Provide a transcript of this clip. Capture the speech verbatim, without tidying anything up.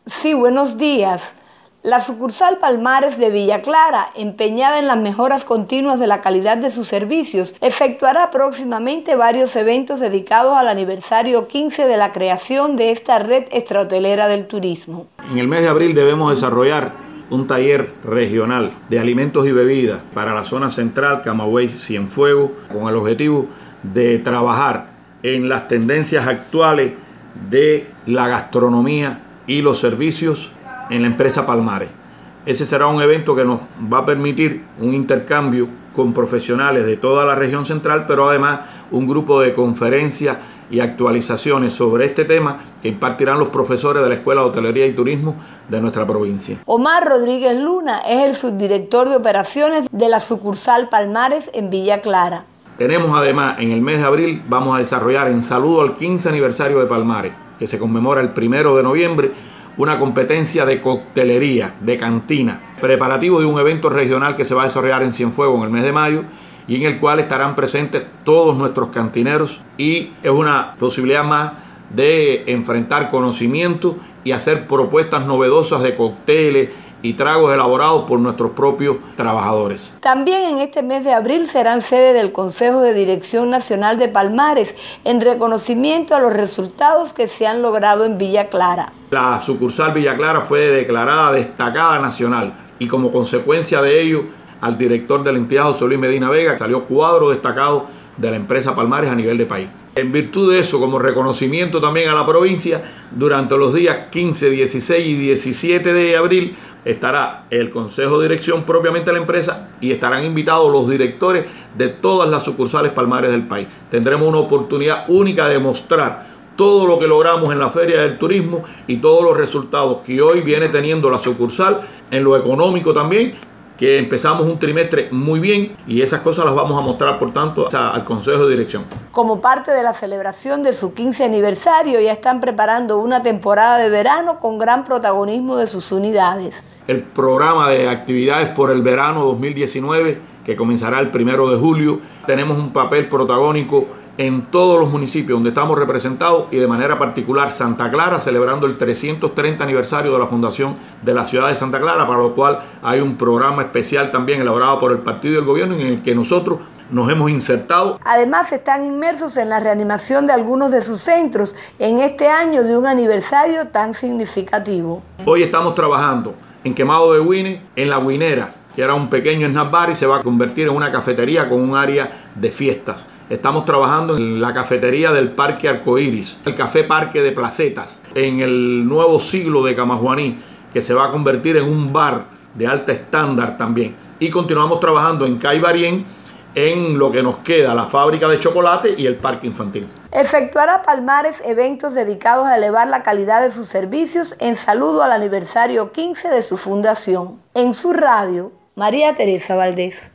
Sí, buenos días. La sucursal Palmares de Villa Clara, empeñada en las mejoras continuas de la calidad de sus servicios, efectuará próximamente varios eventos dedicados al aniversario quince de la creación de esta red extrahotelera del turismo. En el mes de abril debemos desarrollar un taller regional de alimentos y bebidas para la zona central, Camagüey, Cienfuegos, con el objetivo de trabajar en las tendencias actuales de la gastronomía y los servicios en la empresa Palmares. Ese será un evento que nos va a permitir un intercambio con profesionales de toda la región central, pero además un grupo de conferencias y actualizaciones sobre este tema que impartirán los profesores de la Escuela de Hotelería y Turismo de nuestra provincia. Omar Rodríguez Luna es el subdirector de operaciones de la sucursal Palmares en Villa Clara. Tenemos además, en el mes de abril, vamos a desarrollar en saludo al quince aniversario de Palmares, que se conmemora el primero de noviembre, una competencia de coctelería, de cantina, preparativo de un evento regional que se va a desarrollar en Cienfuegos en el mes de mayo y en el cual estarán presentes todos nuestros cantineros, y es una posibilidad más de enfrentar conocimiento y hacer propuestas novedosas de cócteles y tragos elaborados por nuestros propios trabajadores. También en este mes de abril serán sede del Consejo de Dirección Nacional de Palmares en reconocimiento a los resultados que se han logrado en Villa Clara. La sucursal Villa Clara fue declarada destacada nacional y como consecuencia de ello al director de la entidad, José Luis Medina Vega, salió cuadro destacado de la empresa Palmares a nivel de país. En virtud de eso, como reconocimiento también a la provincia, durante los días quince, dieciséis y diecisiete de abril estará el Consejo de Dirección propiamente de la empresa y estarán invitados los directores de todas las sucursales Palmares del país. Tendremos una oportunidad única de mostrar todo lo que logramos en la Feria del Turismo y todos los resultados que hoy viene teniendo la sucursal en lo económico también, que empezamos un trimestre muy bien y esas cosas las vamos a mostrar, por tanto, al Consejo de Dirección. Como parte de la celebración de su quince aniversario, ya están preparando una temporada de verano con gran protagonismo de sus unidades. El programa de actividades por el verano dos mil diecinueve, que comenzará el primero de julio, tenemos un papel protagónico en todos los municipios donde estamos representados y de manera particular Santa Clara, celebrando el trescientos treinta aniversario de la fundación de la ciudad de Santa Clara, para lo cual hay un programa especial también elaborado por el partido y el gobierno en el que nosotros nos hemos insertado. Además, están inmersos en la reanimación de algunos de sus centros en este año de un aniversario tan significativo. Hoy estamos trabajando en Quemado de Guine, en La Guinera, que era un pequeño snack bar y se va a convertir en una cafetería con un área de fiestas. Estamos trabajando en la cafetería del Parque Arcoíris, el Café Parque de Placetas, en el nuevo siglo de Camajuaní, que se va a convertir en un bar de alta estándar también. Y continuamos trabajando en Caibarien, en lo que nos queda, la fábrica de chocolate y el parque infantil. Efectuará Palmares eventos dedicados a elevar la calidad de sus servicios en saludo al aniversario quince de su fundación. En su radio, María Teresa Valdés.